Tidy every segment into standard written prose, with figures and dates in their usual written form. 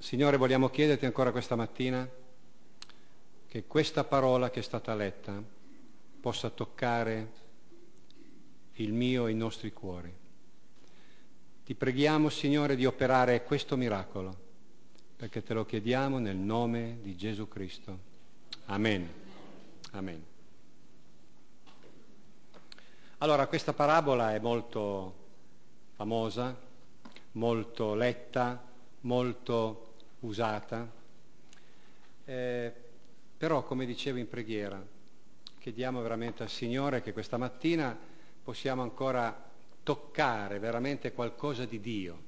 Signore, vogliamo chiederti ancora questa mattina che questa parola che è stata letta possa toccare il mio e i nostri cuori. Ti preghiamo, Signore, di operare questo miracolo, perché te lo chiediamo nel nome di Gesù Cristo. Amen. Amen. Allora, questa parabola è molto famosa, molto letta, molto usata, però, come dicevo in preghiera, chiediamo veramente al Signore che questa mattina possiamo ancora toccare veramente qualcosa di Dio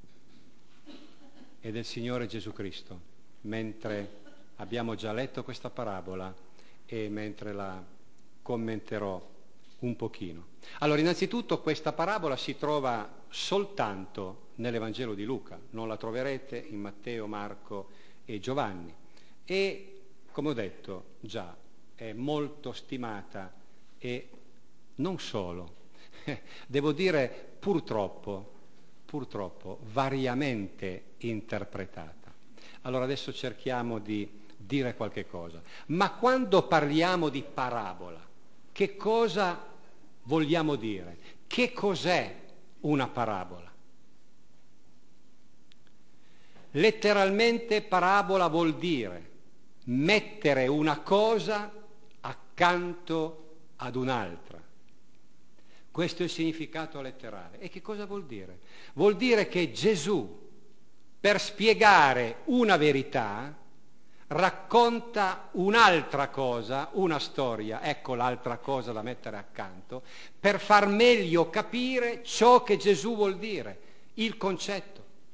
e del Signore Gesù Cristo, mentre abbiamo già letto questa parabola e mentre la commenterò un pochino. Allora, innanzitutto questa parabola si trova soltanto nell'Evangelo di Luca, non la troverete in Matteo, Marco e Giovanni. E, come ho detto già, è molto stimata e non solo, devo dire purtroppo, variamente interpretata. Allora adesso cerchiamo di dire qualche cosa. Ma quando parliamo di parabola, che cosa vogliamo dire? Che cos'è una parabola? Letteralmente parabola vuol dire mettere una cosa accanto ad un'altra. Questo è il significato letterale. E che cosa vuol dire? Vuol dire che Gesù, per spiegare una verità, racconta un'altra cosa, una storia, ecco l'altra cosa da mettere accanto, per far meglio capire ciò che Gesù vuol dire, il concetto.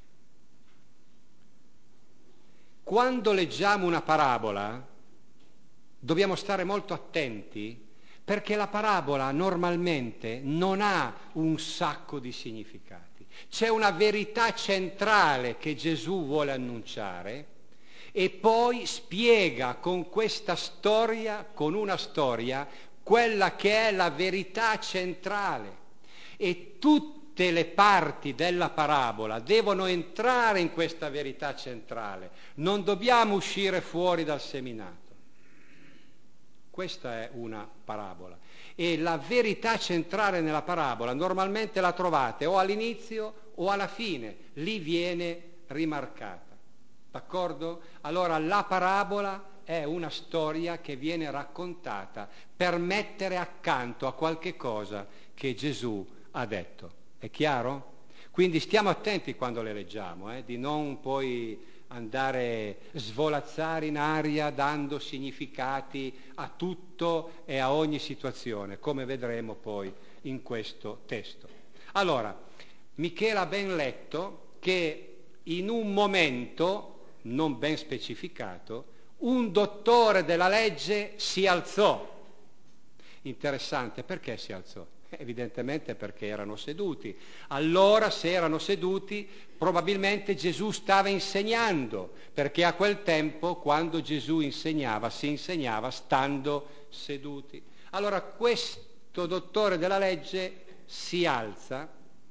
Quando leggiamo una parabola, dobbiamo stare molto attenti perché la parabola normalmente non ha un sacco di significati. C'è una verità centrale che Gesù vuole annunciare e poi spiega con questa storia, con una storia, quella che è la verità centrale. E tutte le parti della parabola devono entrare in questa verità centrale. Non dobbiamo uscire fuori dal seminato. Questa è una parabola. E la verità centrale nella parabola normalmente la trovate o all'inizio o alla fine. Lì viene rimarcata. D'accordo? Allora la parabola è una storia che viene raccontata per mettere accanto a qualche cosa che Gesù ha detto. È chiaro? Quindi stiamo attenti quando le leggiamo, di non poi andare svolazzare in aria dando significati a tutto e a ogni situazione, come vedremo poi in questo testo. Allora, Michela ha ben letto che in un momento non ben specificato un dottore della legge si alzò. Interessante, perché si alzò? Evidentemente perché erano seduti. Allora, se erano seduti, probabilmente Gesù stava insegnando, perché a quel tempo, quando Gesù insegnava, si insegnava stando seduti. Allora, questo dottore della legge si alza,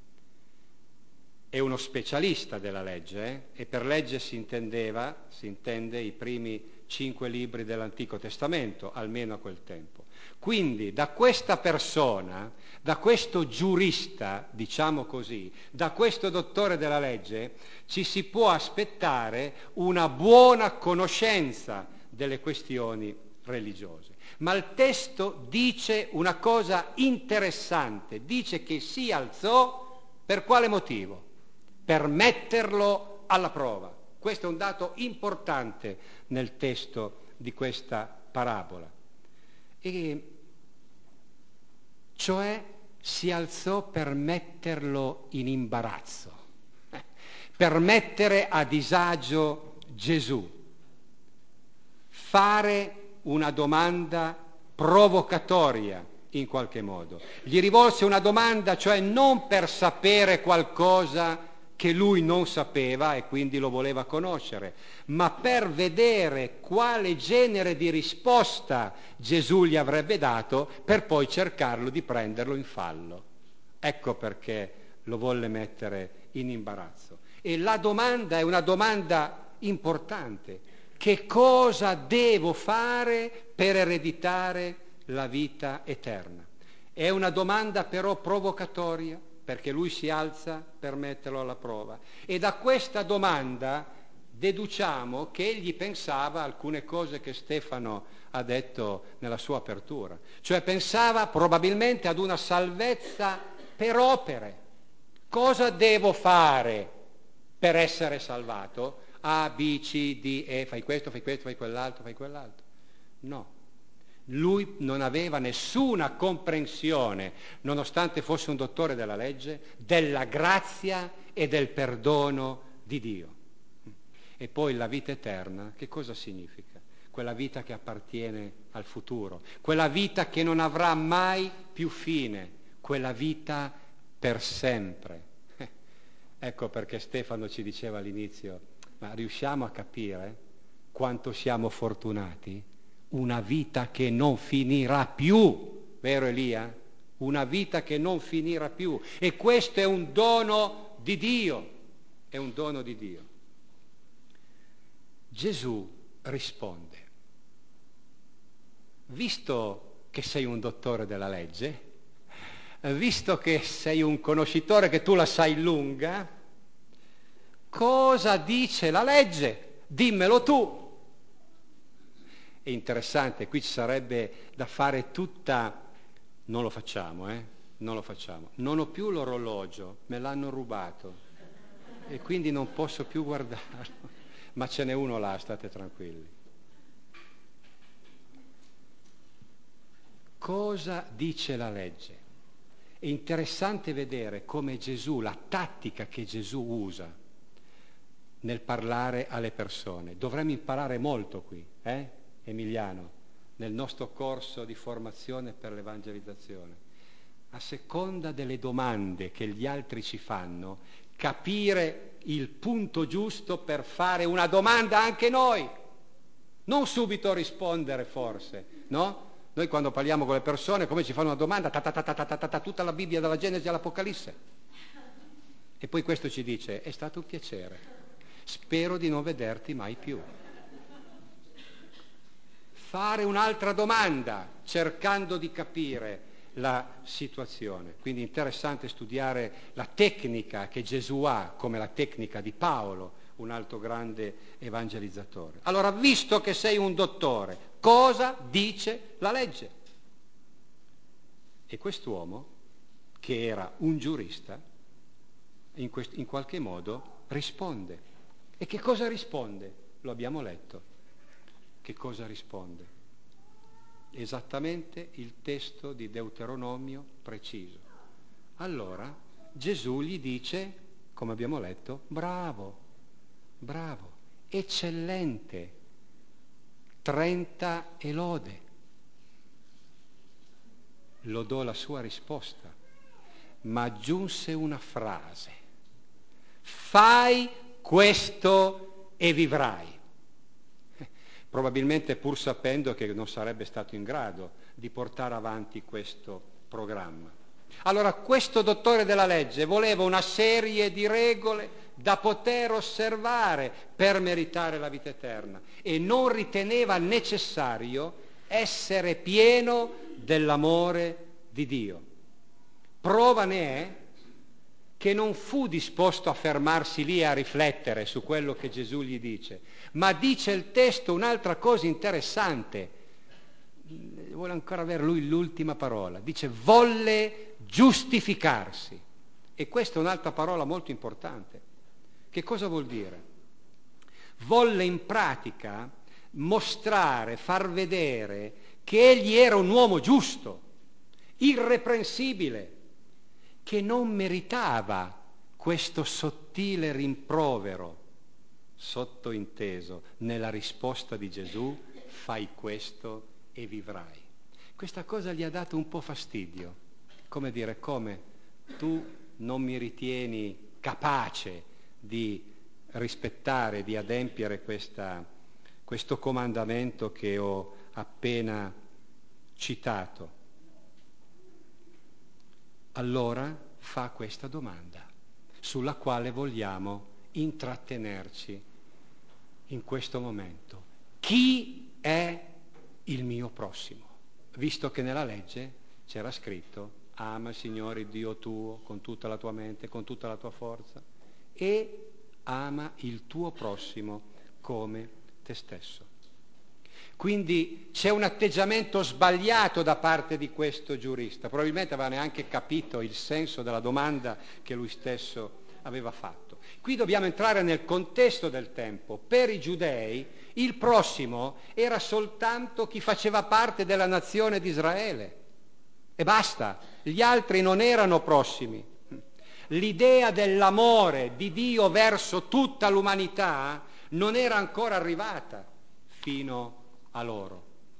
è uno specialista della legge, e per legge si intende i primi 5 libri dell'Antico Testamento, almeno a quel tempo. Quindi da questa persona, da questo giurista, diciamo così, da questo dottore della legge, ci si può aspettare una buona conoscenza delle questioni religiose. Ma il testo dice una cosa interessante, dice che si alzò per quale motivo? Per metterlo alla prova. Questo è un dato importante nel testo di questa parabola. E cioè si alzò per metterlo in imbarazzo, per mettere a disagio Gesù, fare una domanda provocatoria in qualche modo. Gli rivolse una domanda, cioè non per sapere qualcosa che lui non sapeva e quindi lo voleva conoscere, ma per vedere quale genere di risposta Gesù gli avrebbe dato per poi cercarlo di prenderlo in fallo. Ecco perché lo volle mettere in imbarazzo. E la domanda è una domanda importante. Che cosa devo fare per ereditare la vita eterna? È una domanda però provocatoria, perché lui si alza per metterlo alla prova. E da questa domanda deduciamo che egli pensava alcune cose che Stefano ha detto nella sua apertura. Cioè pensava probabilmente ad una salvezza per opere. Cosa devo fare per essere salvato? A, B, C, D, E, fai questo, fai quell'altro, fai quell'altro. No. Lui non aveva nessuna comprensione, nonostante fosse un dottore della legge, della grazia e del perdono di Dio. E poi la vita eterna, che cosa significa? Quella vita che appartiene al futuro, quella vita che non avrà mai più fine, quella vita per sempre. Ecco perché Stefano ci diceva all'inizio, ma riusciamo a capire quanto siamo fortunati? Una vita che non finirà più, vero Elia? Una vita che non finirà più. E questo è un dono di Dio, è un dono di Dio. Gesù risponde, visto che sei un dottore della legge, visto che sei un conoscitore, che tu la sai lunga, cosa dice la legge? Dimmelo tu. È interessante, qui ci sarebbe da fare tutta... Non lo facciamo, non lo facciamo. Non ho più l'orologio, me l'hanno rubato e quindi non posso più guardarlo. Ma ce n'è uno là, state tranquilli. Cosa dice la legge? È interessante vedere come Gesù, la tattica che Gesù usa nel parlare alle persone. Dovremmo imparare molto qui, Emiliano, nel nostro corso di formazione per l'evangelizzazione. A seconda delle domande che gli altri ci fanno, capire il punto giusto per fare una domanda anche noi. Non subito rispondere forse, no? Noi quando parliamo con le persone, come ci fanno una domanda, tutta la Bibbia dalla Genesi all'Apocalisse. E poi questo ci dice, è stato un piacere, spero di non vederti mai più. Fare un'altra domanda, cercando di capire la situazione. Quindi è interessante studiare la tecnica che Gesù ha, come la tecnica di Paolo, un altro grande evangelizzatore. Allora, visto che sei un dottore, cosa dice la legge? E quest'uomo, che era un giurista, in qualche modo risponde. E che cosa risponde? Lo abbiamo letto. Che cosa risponde? Esattamente il testo di Deuteronomio preciso. Allora Gesù gli dice, come abbiamo letto, bravo, bravo, eccellente, 30 e lode. Lodò la sua risposta, ma aggiunse una frase: fai questo e vivrai. Probabilmente pur sapendo che non sarebbe stato in grado di portare avanti questo programma. Allora questo dottore della legge voleva una serie di regole da poter osservare per meritare la vita eterna e non riteneva necessario essere pieno dell'amore di Dio. Prova ne è che non fu disposto a fermarsi lì a riflettere su quello che Gesù gli dice, ma dice il testo un'altra cosa interessante. Vuole ancora avere lui l'ultima parola. Dice volle giustificarsi. E questa è un'altra parola molto importante. Che cosa vuol dire? Volle in pratica mostrare, far vedere che egli era un uomo giusto, irreprensibile, che non meritava questo sottile rimprovero, sottointeso nella risposta di Gesù, fai questo e vivrai. Questa cosa gli ha dato un po' fastidio, come dire, come tu non mi ritieni capace di rispettare, di adempiere questo comandamento che ho appena citato. Allora fa questa domanda, sulla quale vogliamo intrattenerci in questo momento chi è il mio prossimo, visto che nella legge c'era scritto ama il Signore Dio tuo con tutta la tua mente, con tutta la tua forza e ama il tuo prossimo come te stesso. Quindi c'è un atteggiamento sbagliato da parte di questo giurista, probabilmente aveva neanche capito il senso della domanda che lui stesso aveva fatto. Qui dobbiamo entrare nel contesto del tempo. Per i giudei il prossimo era soltanto chi faceva parte della nazione di Israele e basta, gli altri non erano prossimi. L'idea dell'amore di Dio verso tutta l'umanità non era ancora arrivata fino a loro.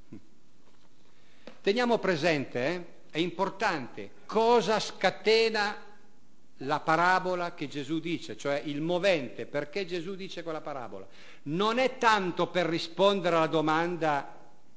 Teniamo presente, è importante, cosa scatena la parabola che Gesù dice, cioè il movente, perché Gesù dice quella parabola. Non è tanto per rispondere alla domanda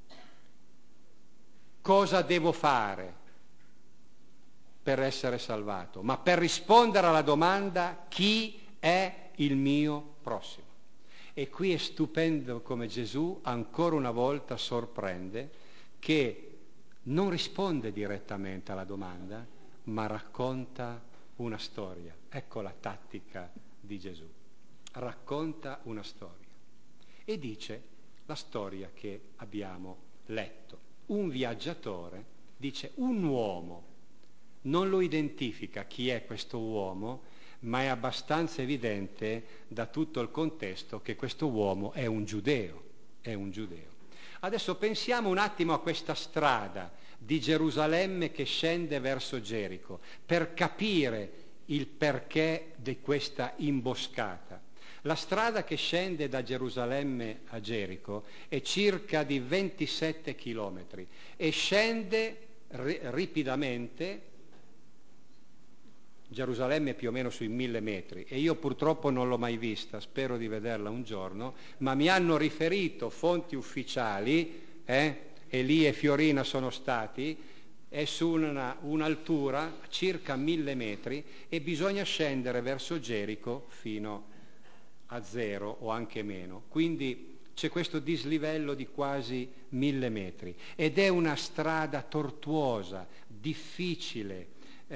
cosa devo fare per essere salvato, ma per rispondere alla domanda chi è il mio prossimo. E qui è stupendo come Gesù ancora una volta sorprende che non risponde direttamente alla domanda, ma racconta una storia. Ecco la tattica di Gesù. Racconta una storia. E dice la storia che abbiamo letto. Un viaggiatore, dice un uomo, non lo identifica chi è questo uomo, ma è abbastanza evidente da tutto il contesto che questo uomo è un giudeo, è un giudeo. Adesso pensiamo un attimo a questa strada di Gerusalemme che scende verso Gerico, per capire il perché di questa imboscata. La strada che scende da Gerusalemme a Gerico è circa di 27 chilometri e scende ripidamente. Gerusalemme è più o meno sui 1000 metri e io purtroppo non l'ho mai vista, spero di vederla un giorno, ma mi hanno riferito fonti ufficiali, Elia e Fiorina sono stati, è su un'altura circa 1000 metri e bisogna scendere verso Gerico fino a 0 o anche meno, quindi c'è questo dislivello di quasi 1000 metri ed è una strada tortuosa, difficile,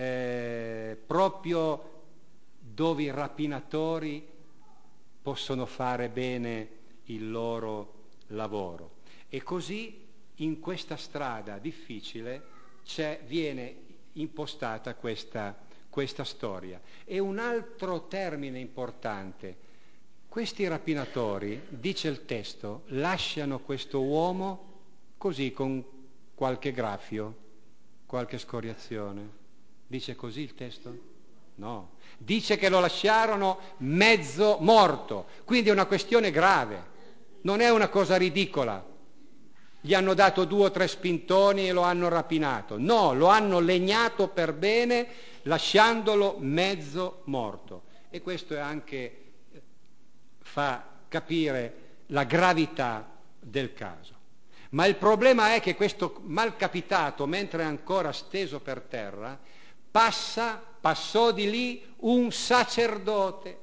proprio dove i rapinatori possono fare bene il loro lavoro. E così in questa strada difficile viene impostata questa storia. E un altro termine importante, questi rapinatori, dice il testo, lasciano questo uomo così con qualche graffio, qualche scoriazione. Dice così il testo? No. Dice che lo lasciarono mezzo morto, quindi è una questione grave, non è una cosa ridicola. Gli hanno dato 2 o 3 spintoni e lo hanno rapinato. No, lo hanno legnato per bene lasciandolo mezzo morto. E questo è anche fa capire la gravità del caso. Ma il problema è che questo malcapitato, mentre è ancora steso per terra, passò di lì un sacerdote.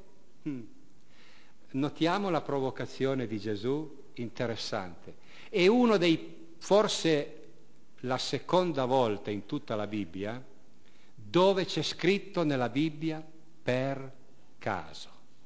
Notiamo la provocazione di Gesù, interessante. È forse la seconda volta in tutta la Bibbia, dove c'è scritto nella Bibbia per caso.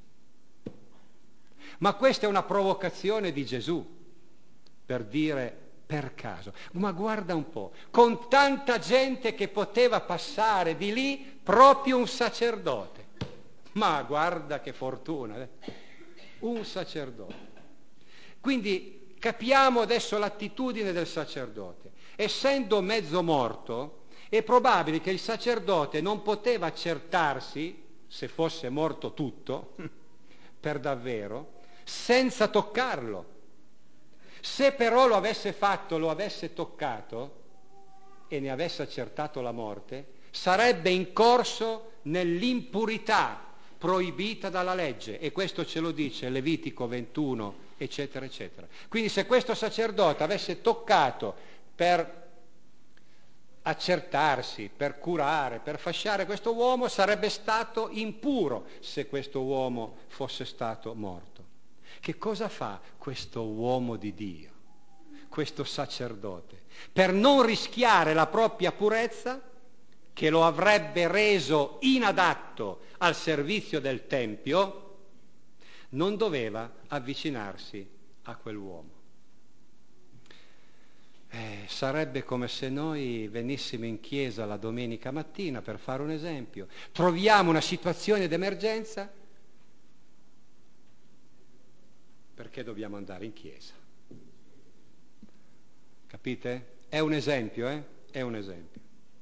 Ma questa è una provocazione di Gesù, per dire per caso. Ma guarda un po', con tanta gente che poteva passare di lì, proprio un sacerdote. Ma guarda che fortuna, un sacerdote. Quindi capiamo adesso l'attitudine del sacerdote. Essendo mezzo morto, è probabile che il sacerdote non poteva accertarsi, se fosse morto tutto, per davvero, senza toccarlo. Se però lo avesse fatto, lo avesse toccato e ne avesse accertato la morte, sarebbe incorso nell'impurità proibita dalla legge, e questo ce lo dice Levitico 21, eccetera, eccetera. Quindi se questo sacerdote avesse toccato per accertarsi, per curare, per fasciare questo uomo, sarebbe stato impuro se questo uomo fosse stato morto. Che cosa fa questo uomo di Dio, questo sacerdote? Per non rischiare la propria purezza, che lo avrebbe reso inadatto al servizio del Tempio, non doveva avvicinarsi a quell'uomo. Sarebbe come se noi venissimo in chiesa la domenica mattina, per fare un esempio, troviamo una situazione d'emergenza, perché dobbiamo andare in chiesa? Capite? È un esempio, eh? È un esempio.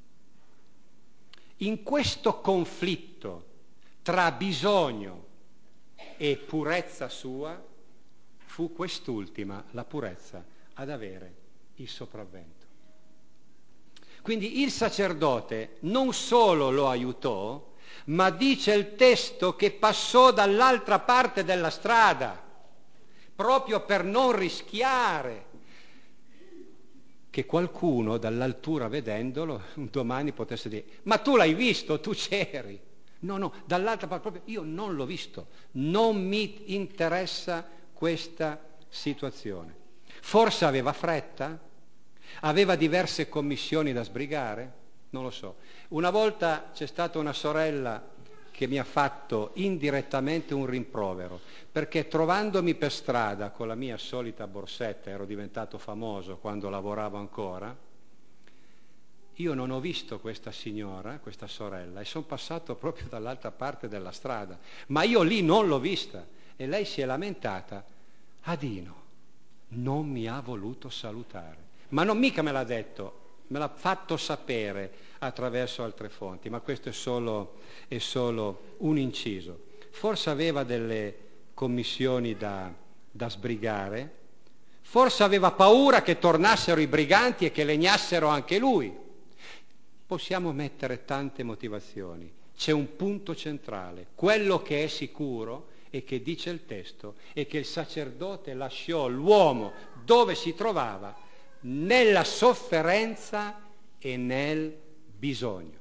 In questo conflitto tra bisogno e purezza sua, fu quest'ultima, la purezza, ad avere il sopravvento. Quindi il sacerdote non solo lo aiutò, ma dice il testo che passò dall'altra parte della strada, proprio per non rischiare che qualcuno dall'altura vedendolo un domani potesse dire: ma tu l'hai visto, tu c'eri. No, dall'altra parte proprio io non l'ho visto, non mi interessa questa situazione. Forse aveva fretta? Aveva diverse commissioni da sbrigare? Non lo so. Una volta c'è stata una sorella che mi ha fatto indirettamente un rimprovero, perché trovandomi per strada con la mia solita borsetta, ero diventato famoso quando lavoravo ancora, io non ho visto questa signora, questa sorella, e sono passato proprio dall'altra parte della strada, ma io lì non l'ho vista, e lei si è lamentata: Adino non mi ha voluto salutare, ma non mica me l'ha detto, me l'ha fatto sapere attraverso altre fonti, ma questo è solo un inciso. Forse aveva delle commissioni da sbrigare, forse aveva paura che tornassero i briganti e che legnassero anche lui. Possiamo mettere tante motivazioni, c'è un punto centrale, quello che è sicuro e che dice il testo è che il sacerdote lasciò l'uomo dove si trovava, nella sofferenza e nel bisogno.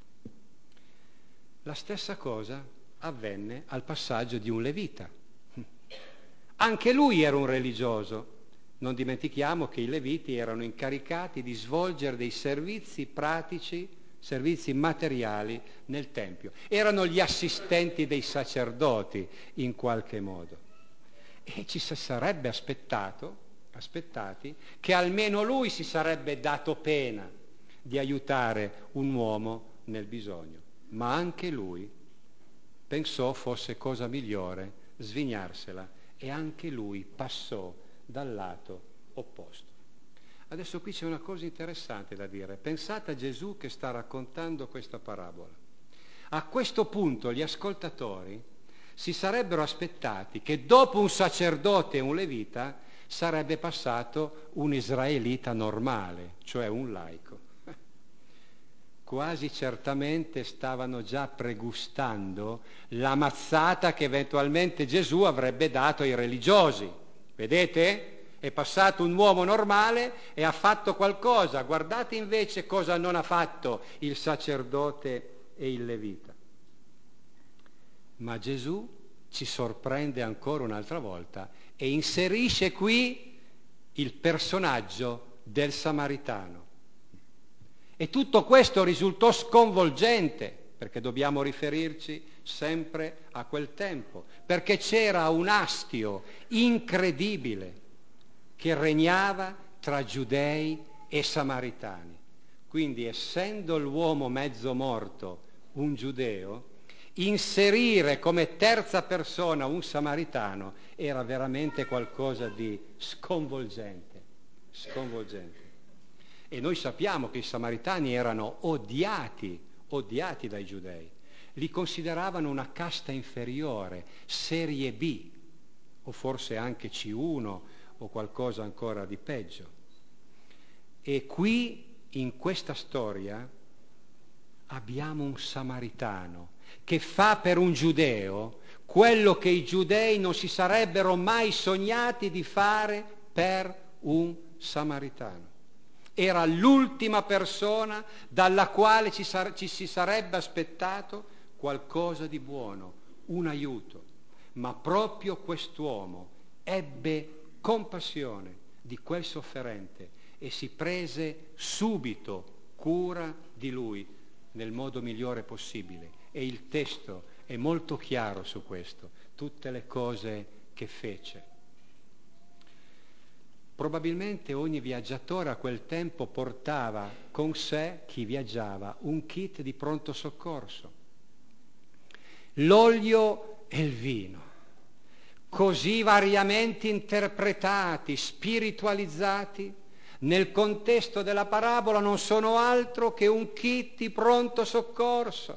La stessa cosa avvenne al passaggio di un levita. Anche lui era un religioso. Non dimentichiamo che i leviti erano incaricati di svolgere dei servizi pratici, servizi materiali nel Tempio. Erano gli assistenti dei sacerdoti in qualche modo. E ci si sarebbe aspettati che almeno lui si sarebbe dato pena di aiutare un uomo nel bisogno. Ma anche lui pensò fosse cosa migliore svignarsela e anche lui passò dal lato opposto. Adesso qui c'è una cosa interessante da dire. Pensate a Gesù che sta raccontando questa parabola. A questo punto gli ascoltatori si sarebbero aspettati che dopo un sacerdote e un levita sarebbe passato un israelita normale, cioè un laico. Quasi certamente stavano già pregustando la mazzata che eventualmente Gesù avrebbe dato ai religiosi. Vedete? È passato un uomo normale e ha fatto qualcosa. Guardate invece cosa non ha fatto il sacerdote e il levita. Ma Gesù ci sorprende ancora un'altra volta e inserisce qui il personaggio del samaritano. E tutto questo risultò sconvolgente, perché dobbiamo riferirci sempre a quel tempo, perché c'era un astio incredibile che regnava tra giudei e samaritani. Quindi, essendo l'uomo mezzo morto un giudeo, inserire come terza persona un samaritano era veramente qualcosa di sconvolgente. E noi sappiamo che i samaritani erano odiati dai giudei. Li consideravano una casta inferiore, serie B, o forse anche C1 o qualcosa ancora di peggio. E qui, in questa storia, abbiamo un samaritano che fa per un giudeo quello che i giudei non si sarebbero mai sognati di fare per un samaritano. Era l'ultima persona dalla quale ci si sarebbe aspettato qualcosa di buono, un aiuto. Ma proprio quest'uomo ebbe compassione di quel sofferente e si prese subito cura di lui nel modo migliore possibile. E il testo è molto chiaro su questo, tutte le cose che fece. Probabilmente ogni viaggiatore a quel tempo portava con sé, chi viaggiava, un kit di pronto soccorso. L'olio e il vino, così variamente interpretati, spiritualizzati, nel contesto della parabola non sono altro che un kit di pronto soccorso.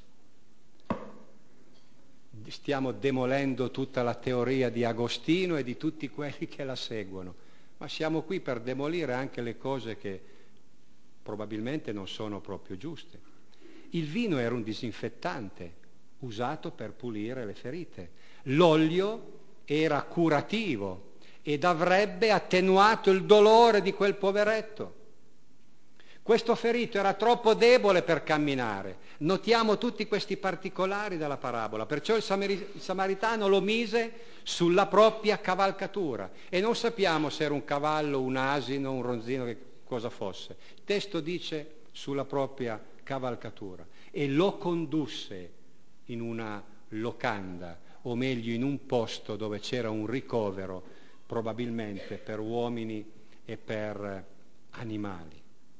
Stiamo demolendo tutta la teoria di Agostino e di tutti quelli che la seguono, ma siamo qui per demolire anche le cose che probabilmente non sono proprio giuste. Il vino era un disinfettante usato per pulire le ferite. L'olio era curativo ed avrebbe attenuato il dolore di quel poveretto. Questo ferito era troppo debole per camminare. Notiamo tutti questi particolari della parabola, perciò il samaritano lo mise sulla propria cavalcatura e non sappiamo se era un cavallo, un asino, un ronzino, che cosa fosse. Il testo dice sulla propria cavalcatura e lo condusse in una locanda, o meglio in un posto dove c'era un ricovero, probabilmente per uomini e per animali.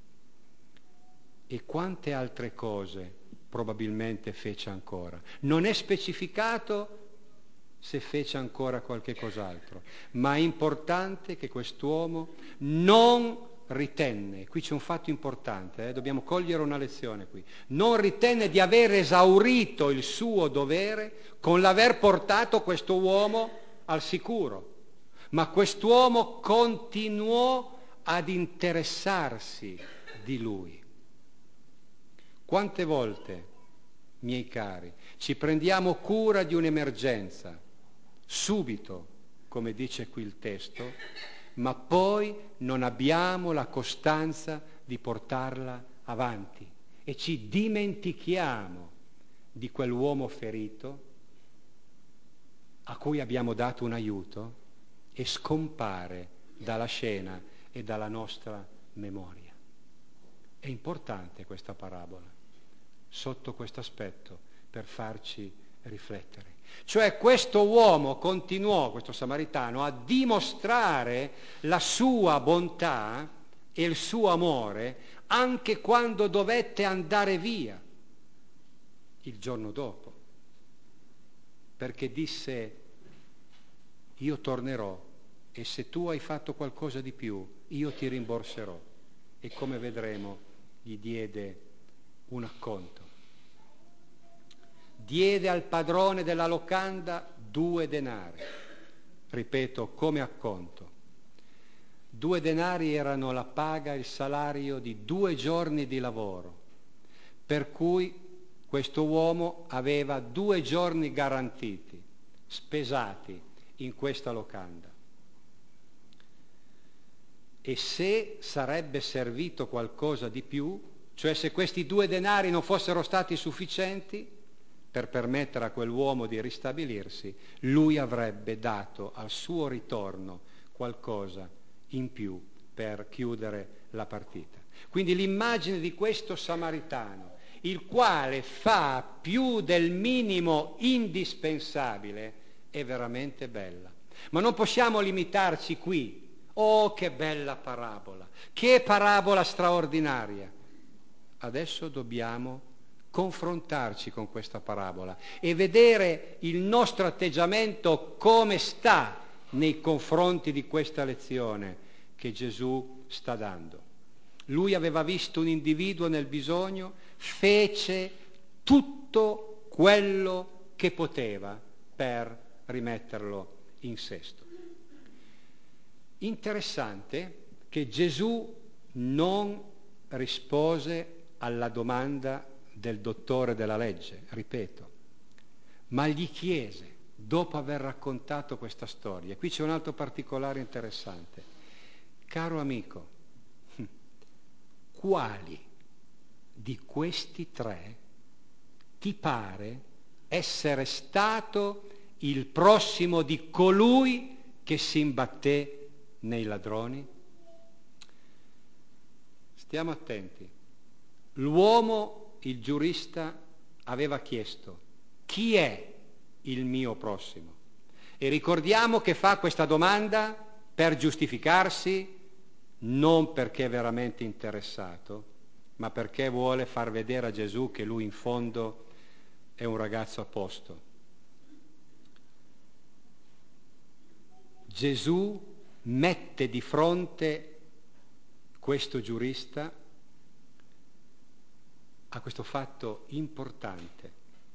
E quante altre cose probabilmente fece ancora. Non è specificato se fece ancora qualche cos'altro, ma è importante che quest'uomo non ritenne, qui c'è un fatto importante, dobbiamo cogliere una lezione qui, non ritenne di aver esaurito il suo dovere con l'aver portato questo uomo al sicuro, ma quest'uomo continuò ad interessarsi di lui. Quante volte, miei cari, ci prendiamo cura di un'emergenza, subito, come dice qui il testo, ma poi non abbiamo la costanza di portarla avanti e ci dimentichiamo di quell'uomo ferito a cui abbiamo dato un aiuto e scompare dalla scena e dalla nostra memoria. È importante questa parabola sotto questo aspetto per farci riflettere. Cioè questo uomo continuò, questo samaritano, a dimostrare la sua bontà e il suo amore anche quando dovette andare via il giorno dopo, perché disse: io tornerò e se tu hai fatto qualcosa di più io ti rimborserò. E come vedremo gli diede un acconto. Diede al padrone della locanda 2 denari, ripeto, come acconto. 2 denari erano la paga, il salario di 2 giorni di lavoro, per cui questo uomo aveva 2 giorni garantiti, spesati in questa locanda. E se sarebbe servito qualcosa di più, cioè se questi 2 denari non fossero stati sufficienti per permettere a quell'uomo di ristabilirsi, lui avrebbe dato al suo ritorno qualcosa in più per chiudere la partita. Quindi l'immagine di questo samaritano, il quale fa più del minimo indispensabile, è veramente bella. Ma non possiamo limitarci qui. Oh, che bella parabola! Che parabola straordinaria! Adesso dobbiamo confrontarci con questa parabola e vedere il nostro atteggiamento come sta nei confronti di questa lezione che Gesù sta dando. Lui aveva visto un individuo nel bisogno, fece tutto quello che poteva per rimetterlo in sesto. Interessante che Gesù non rispose alla domanda del dottore della legge, ripeto, ma gli chiese, dopo aver raccontato questa storia, qui c'è un altro particolare interessante: caro amico, quali di questi 3 ti pare essere stato il prossimo di colui che si imbatté nei ladroni? Stiamo attenti. L'uomo, il giurista, aveva chiesto: chi è il mio prossimo? E ricordiamo che fa questa domanda per giustificarsi, non perché è veramente interessato, ma perché vuole far vedere a Gesù che lui in fondo è un ragazzo a posto. Gesù mette di fronte questo giurista a questo fatto importante.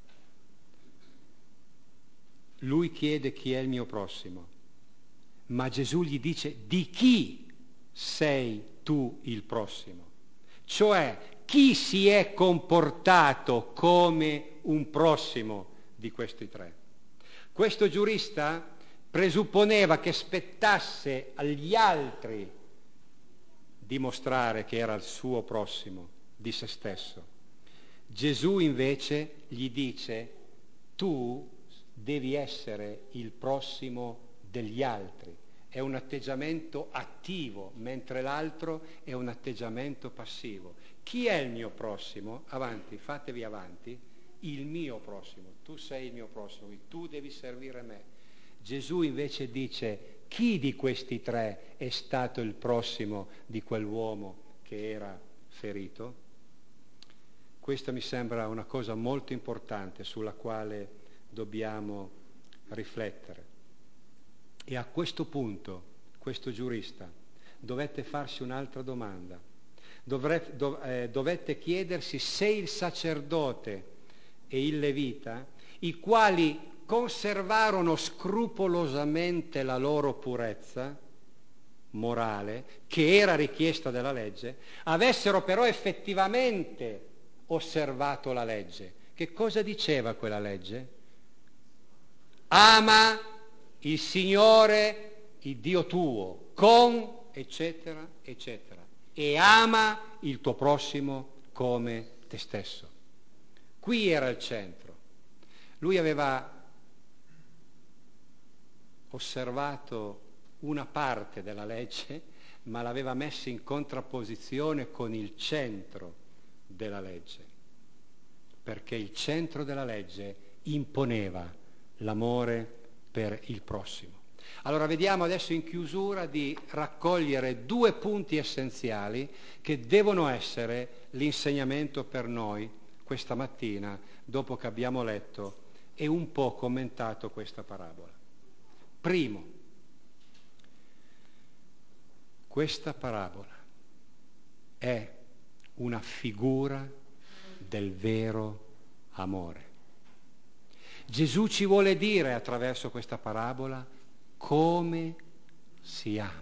Lui chiede chi è il mio prossimo, ma Gesù gli dice: di chi sei tu il prossimo? Cioè, chi si è comportato come un prossimo di questi tre? Questo giurista presupponeva che spettasse agli altri dimostrare che era il suo prossimo di se stesso. Gesù invece gli dice: tu devi essere il prossimo degli altri. È un atteggiamento attivo, mentre l'altro è un atteggiamento passivo. Chi è il mio prossimo? Avanti, fatevi avanti. Il mio prossimo, tu sei il mio prossimo, tu devi servire me. Gesù invece dice: chi di questi tre è stato il prossimo di quell'uomo che era ferito? Questa mi sembra una cosa molto importante sulla quale dobbiamo riflettere. E a questo punto, questo giurista dovette farsi un'altra domanda. Dovette chiedersi se il sacerdote e il levita, i quali conservarono scrupolosamente la loro purezza morale, che era richiesta dalla legge, avessero però effettivamente osservato la legge. Che cosa diceva quella legge? Ama il Signore, il Dio tuo, con eccetera, eccetera, e ama il tuo prossimo come te stesso. Qui era il centro. Lui aveva osservato una parte della legge, ma l'aveva messa in contrapposizione con il centro della legge, perché il centro della legge imponeva l'amore per il prossimo. Allora vediamo adesso in chiusura di raccogliere due punti essenziali che devono essere l'insegnamento per noi questa mattina, dopo che abbiamo letto e un po' commentato questa parabola. Primo, questa parabola è una figura del vero amore. Gesù ci vuole dire attraverso questa parabola come si ama.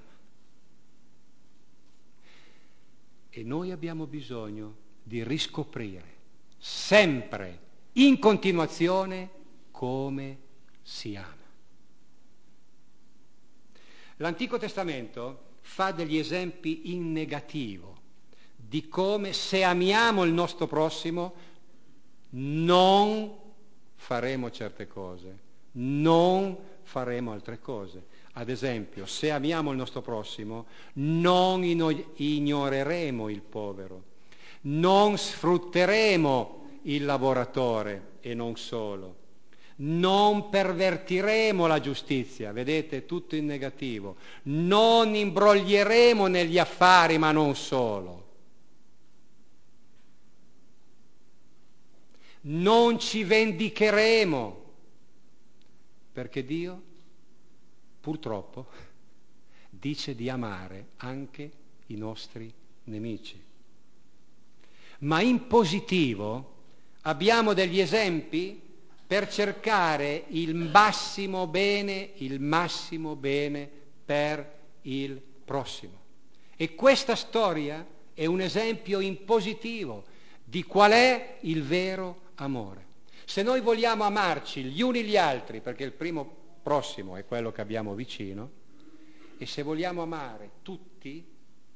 E noi abbiamo bisogno di riscoprire sempre, in continuazione, come si ama. L'Antico Testamento fa degli esempi in negativo di come, se amiamo il nostro prossimo, non faremo certe cose, non faremo altre cose. Ad esempio, se amiamo il nostro prossimo, non ignoreremo il povero, non sfrutteremo il lavoratore e non solo, non pervertiremo la giustizia, vedete, tutto in negativo, non imbroglieremo negli affari, ma non solo. Non ci vendicheremo, perché Dio, purtroppo, dice di amare anche i nostri nemici. Ma in positivo abbiamo degli esempi per cercare il massimo bene per il prossimo. E questa storia è un esempio in positivo di qual è il vero amore. Se noi vogliamo amarci gli uni gli altri, perché il primo prossimo è quello che abbiamo vicino, e se vogliamo amare tutti,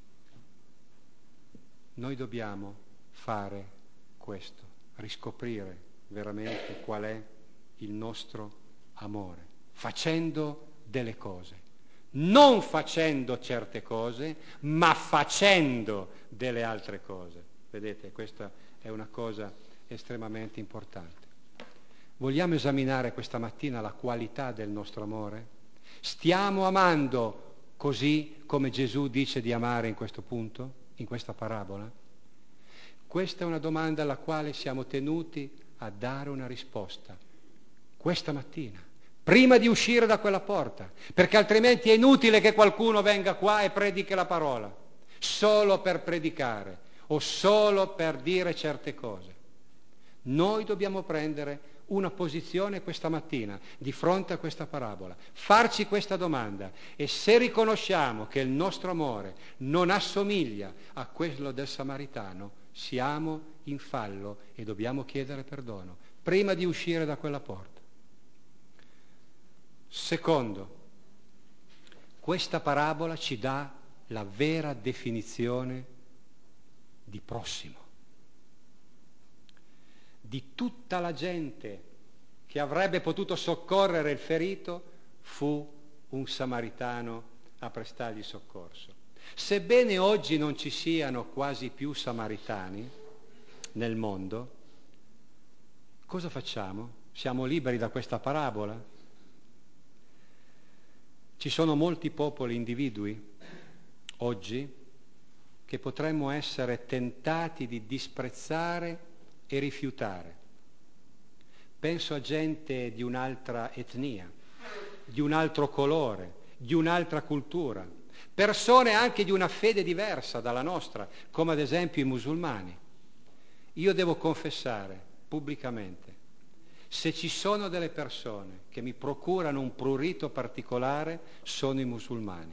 noi dobbiamo fare questo, riscoprire veramente qual è il nostro amore, facendo delle cose. non facendo certe cose, ma facendo delle altre cose. Vedete, questa è una cosa estremamente importante. Vogliamo esaminare questa mattina la qualità del nostro amore? Stiamo amando così come Gesù dice di amare in questo punto, in questa parabola? Questa è una domanda alla quale siamo tenuti a dare una risposta questa mattina, prima di uscire da quella porta, perché altrimenti è inutile che qualcuno venga qua e predichi la parola, solo per predicare o solo per dire certe cose. Noi dobbiamo prendere una posizione questa mattina di fronte a questa parabola, farci questa domanda, e se riconosciamo che il nostro amore non assomiglia a quello del Samaritano, siamo in fallo e dobbiamo chiedere perdono prima di uscire da quella porta. Secondo, questa parabola ci dà la vera definizione di prossimo. Di tutta la gente che avrebbe potuto soccorrere il ferito, fu un samaritano a prestargli soccorso. Sebbene oggi non ci siano quasi più samaritani nel mondo, cosa facciamo? Siamo liberi da questa parabola? Ci sono molti popoli, individui, oggi, che potremmo essere tentati di disprezzare e rifiutare. Penso a gente di un'altra etnia, di un altro colore, di un'altra cultura, persone anche di una fede diversa dalla nostra, come ad esempio i musulmani. Io devo confessare pubblicamente, se ci sono delle persone che mi procurano un prurito particolare, sono i musulmani.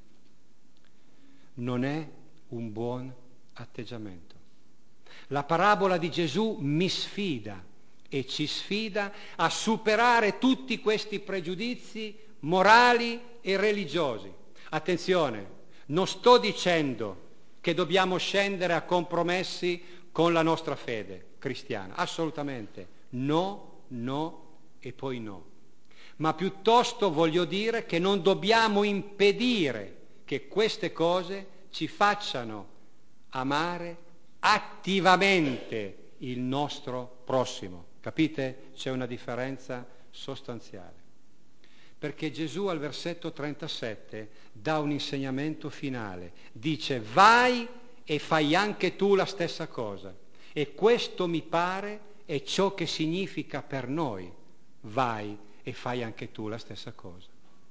Non è un buon atteggiamento. La parabola di Gesù mi sfida e ci sfida a superare tutti questi pregiudizi morali e religiosi. Attenzione, non sto dicendo che dobbiamo scendere a compromessi con la nostra fede cristiana, assolutamente. No, no e poi no. Ma piuttosto voglio dire che non dobbiamo impedire che queste cose ci facciano amare attivamente il nostro prossimo. Capite? C'è una differenza sostanziale. Perché Gesù al versetto 37 dà un insegnamento finale. Dice: vai e fai anche tu la stessa cosa. E questo mi pare è ciò che significa per noi: vai e fai anche tu la stessa cosa.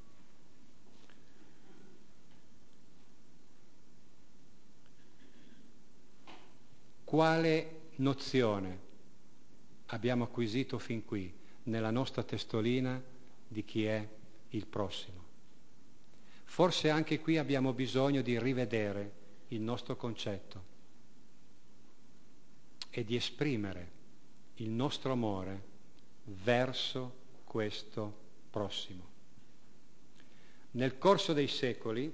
Quale nozione abbiamo acquisito fin qui nella nostra testolina di chi è il prossimo? Forse anche qui abbiamo bisogno di rivedere il nostro concetto e di esprimere il nostro amore verso questo prossimo. Nel corso dei secoli,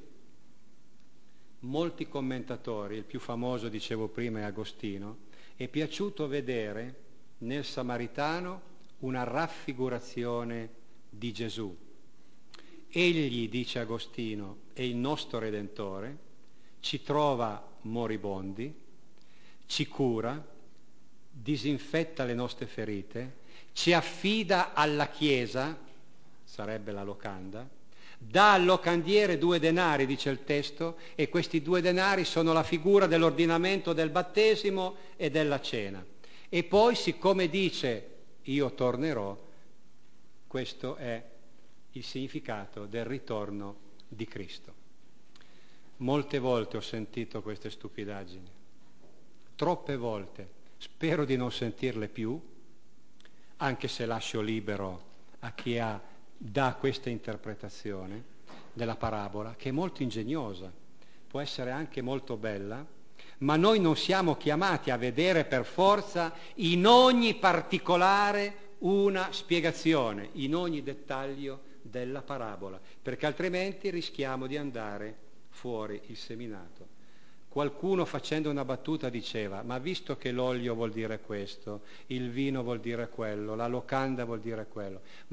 molti commentatori, il più famoso, dicevo prima, è Agostino, è piaciuto vedere nel Samaritano una raffigurazione di Gesù. Egli, dice Agostino, è il nostro Redentore, ci trova moribondi, ci cura, disinfetta le nostre ferite, ci affida alla Chiesa, sarebbe la locanda, dà al locandiere 2 denari, dice il testo, e questi 2 denari sono la figura dell'ordinamento del battesimo e della cena. E poi, siccome dice io tornerò, questo è il significato del ritorno di Cristo. Molte volte ho sentito queste stupidaggini, troppe volte, spero di non sentirle più, anche se lascio libero a chi dà questa interpretazione della parabola, che è molto ingegnosa, può essere anche molto bella, ma noi non siamo chiamati a vedere per forza in ogni particolare una spiegazione, in ogni dettaglio della parabola, perché altrimenti rischiamo di andare fuori il seminato. Qualcuno, facendo una battuta, diceva: ma visto che l'olio vuol dire questo, il vino vuol dire quello, la locanda vuol dire quello, ma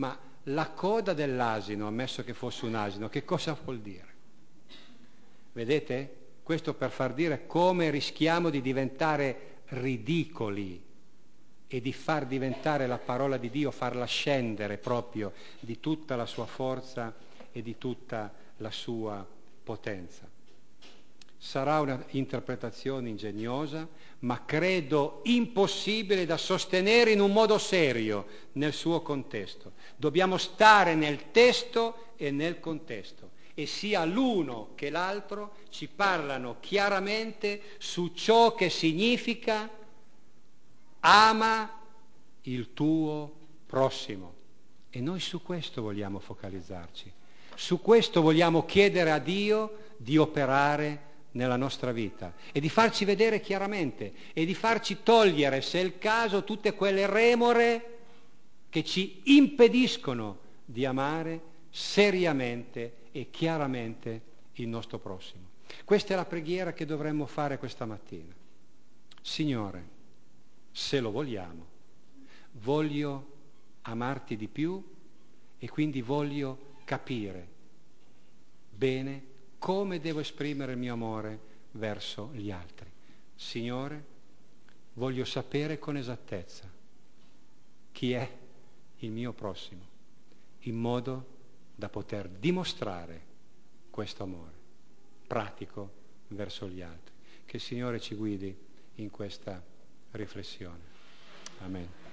la coda dell'asino, ammesso che fosse un asino, che cosa vuol dire? Vedete? Questo per far dire come rischiamo di diventare ridicoli e di far diventare la parola di Dio, farla scendere proprio di tutta la sua forza e di tutta la sua potenza. Sarà una interpretazione ingegnosa, ma credo impossibile da sostenere in un modo serio nel suo contesto. Dobbiamo stare nel testo e nel contesto, e sia l'uno che l'altro ci parlano chiaramente su ciò che significa ama il tuo prossimo. E noi su questo vogliamo focalizzarci, su questo vogliamo chiedere a Dio di operare nella nostra vita e di farci vedere chiaramente e di farci togliere, se è il caso, tutte quelle remore che ci impediscono di amare seriamente e chiaramente il nostro prossimo. Questa è la preghiera che dovremmo fare questa mattina. Signore, se lo vogliamo, voglio amarti di più e quindi voglio capire bene come devo esprimere il mio amore verso gli altri. Signore, voglio sapere con esattezza chi è il mio prossimo, in modo da poter dimostrare questo amore pratico verso gli altri. Che il Signore ci guidi in questa riflessione. Amen.